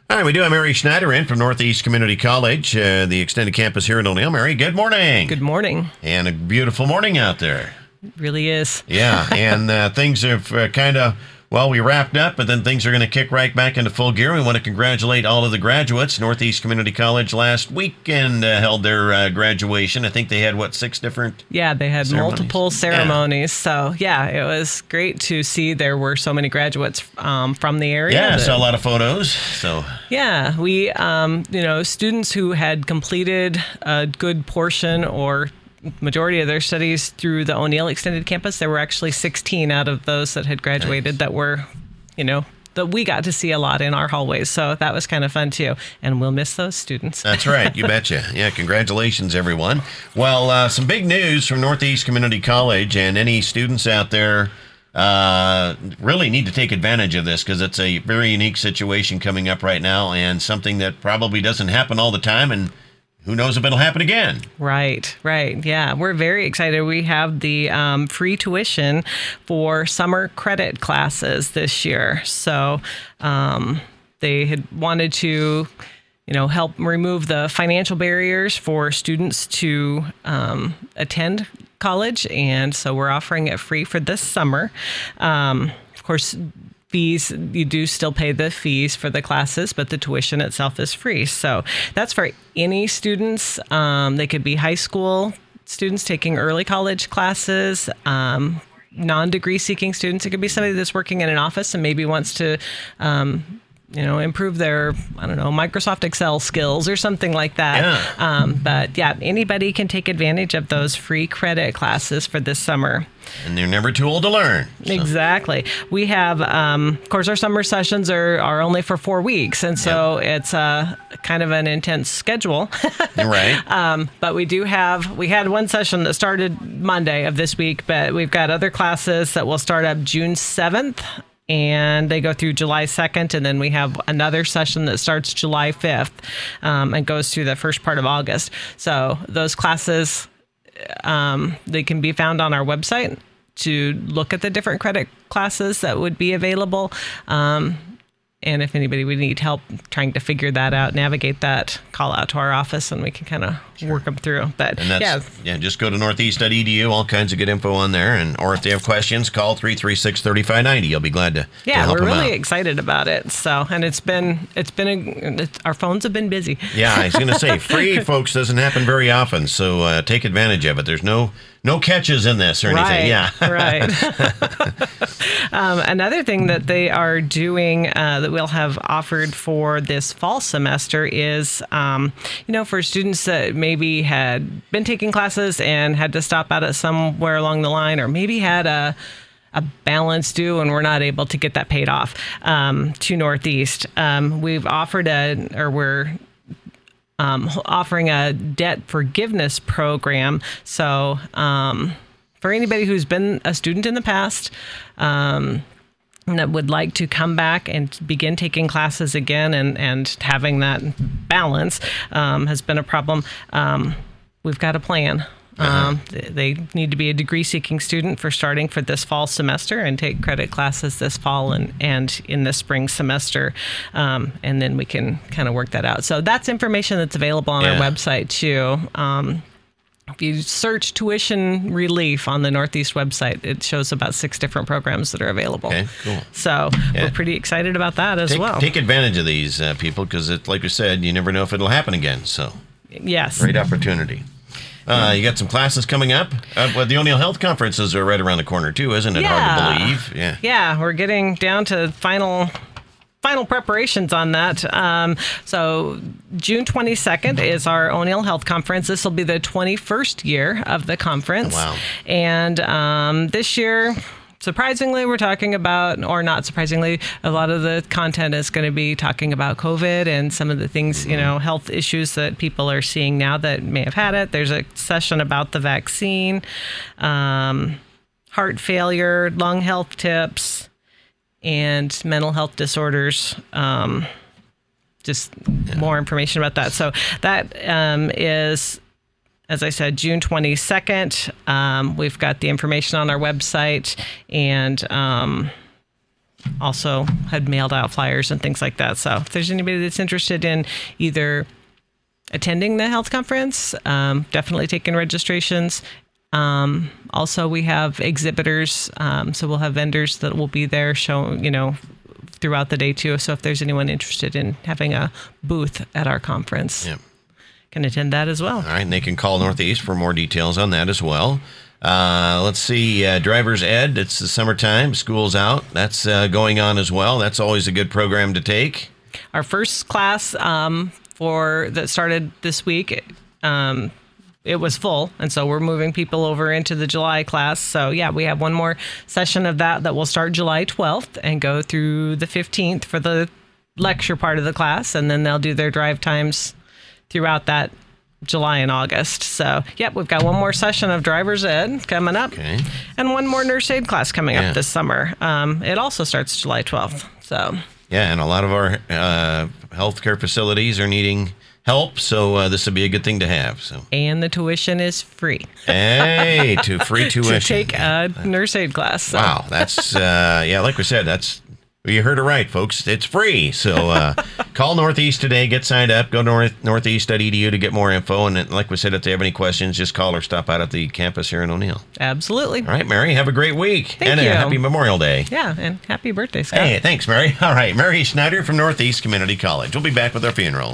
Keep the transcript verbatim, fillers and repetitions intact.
All right, we do have Mary Schneider in from Northeast Community College, uh, the extended campus here in O'Neill. Mary, good morning. Good morning. And a beautiful morning out there. It really is. Yeah, and uh, things have uh, kind of, well, we wrapped up, but then things are going to kick right back into full gear. We want to congratulate all of the graduates. Northeast Community College last weekend uh, held their uh, graduation. I think they had, what, six different Yeah, they had ceremonies? multiple ceremonies. Yeah. So, yeah, it was great to see there were so many graduates um, from the area. Yeah, I that, saw a lot of photos. So Yeah, we, um, you know, students who had completed a good portion or majority of their studies through the O'Neill Extended Campus, there were actually sixteen out of those that had graduated nice. that were, you know, that we got to see a lot in our hallways. So that was kind of fun too. And we'll miss those students. That's right. You betcha. Yeah. Congratulations, everyone. Well, uh, some big news from Northeast Community College, and any students out there uh, really need to take advantage of this because it's a very unique situation coming up right now and something that probably doesn't happen all the time. And who knows if it'll happen again? Right, right. Yeah, we're very excited. We have the um, free tuition for summer credit classes this year. So um, they had wanted to, you know, help remove the financial barriers for students to um, attend college. And so we're offering it free for this summer. Um, of course, fees, you do still pay the fees for the classes, but the tuition itself is free. So that's for any students. Um, they could be high school students taking early college classes, um, non-degree seeking students. It could be somebody that's working in an office and maybe wants to um, you know, improve their, I don't know, Microsoft Excel skills or something like that. Yeah. Um, but yeah, anybody can take advantage of those free credit classes for this summer. And they're never too old to learn. So. Exactly. We have, um, of course, our summer sessions are, are only for four weeks. And so yep. it's a kind of an intense schedule. Right. Um, but we do have, we had one session that started Monday of this week, but we've got other classes that will start up June seventh. And they go through July second, and then we have another session that starts July fifth um, and goes through the first part of August. So those classes, um, they can be found on our website to look at the different credit classes that would be available. Um, and if anybody would need help trying to figure that out, navigate that, call out to our office and we can kind of sure. work them through. But and that's, yeah. yeah, just go to northeast dot e d u, all kinds of good info on there. And or if they have questions, call three three six, three five nine zero. You'll be glad to, yeah, to help we're them really out. excited about it. So, and it's been, it's been, a, it's, our phones have been busy. Yeah, I was going to say, free, folks, doesn't happen very often. So uh, take advantage of it. There's no no catches in this or anything. Right, Yeah. right. um, another thing that they are doing uh, that we'll have offered for this fall semester is, um, you know, for students that maybe had been taking classes and had to stop out at somewhere along the line, or maybe had a a balance due and we're not able to get that paid off um, to Northeast. Um, we've offered a, or we're Um, offering a debt forgiveness program. So um, for anybody who's been a student in the past um, that would like to come back and begin taking classes again and, and having that balance um, has been a problem, um, we've got a plan. Uh-huh. Um, they need to be a degree-seeking student for starting for this fall semester and take credit classes this fall and, and in the spring semester. Um, and then we can kind of work that out. So that's information that's available on yeah. our website, too. Um, if you search tuition relief on the Northeast website, it shows about six different programs that are available. Okay, cool. So yeah. we're pretty excited about that as take, well. Take advantage of these uh, people because, like we said, you never know if it'll happen again. So yes. Great opportunity. Uh, you got some classes coming up. Uh, well, the O'Neill Health Conferences are right around the corner, too, isn't it? Yeah. Hard to believe. Yeah. Yeah, we're getting down to final final preparations on that. Um, so June twenty-second is our O'Neill Health Conference. This will be the twenty-first year of the conference. Oh, wow. And um, this year, surprisingly, we're talking about, or not surprisingly, a lot of the content is going to be talking about COVID and some of the things, mm-hmm. you know, health issues that people are seeing now that may have had it. There's a session about the vaccine, um, heart failure, lung health tips, and mental health disorders. Um, just yeah. more information about that. So that um, is, as I said, June twenty-second. Um, we've got the information on our website, and um, also had mailed out flyers and things like that. So if there's anybody that's interested in either attending the health conference, um, definitely taking registrations. Um, also, we have exhibitors, um, so we'll have vendors that will be there showing, you know, throughout the day too. So if there's anyone interested in having a booth at our conference, Yep. can attend that as well. All right, and they can call Northeast for more details on that as well. Uh, let's see, uh, driver's ed. It's the summertime. School's out. That's uh, going on as well. That's always a good program to take. Our first class um, for that started this week. Um, it was full, and so we're moving people over into the July class. So yeah, we have one more session of that that will start July twelfth and go through the fifteenth for the lecture part of the class, and then they'll do their drive times throughout that July and August. So yep, we've got one more session of driver's ed coming up, Okay. and one more nurse aid class coming Yeah. up this summer. Um, it also starts July twelfth. So Yeah, and a lot of our uh, healthcare facilities are needing help, so uh, this would be a good thing to have. So, and the tuition is free hey, to free tuition. to take a nurse aid class. So. Wow, that's uh, yeah. Like we said, that's you heard it right, folks. It's free. So uh, call Northeast today. Get signed up. Go to north, northeast dot e d u to get more info. And like we said, if they have any questions, just call or stop out at the campus here in O'Neill. Absolutely. All right, Mary. Have a great week Thank and you. a happy Memorial Day. Yeah, and happy birthday, Scott. Hey, thanks, Mary. All right, Mary Schneider from Northeast Community College. We'll be back with our funeral.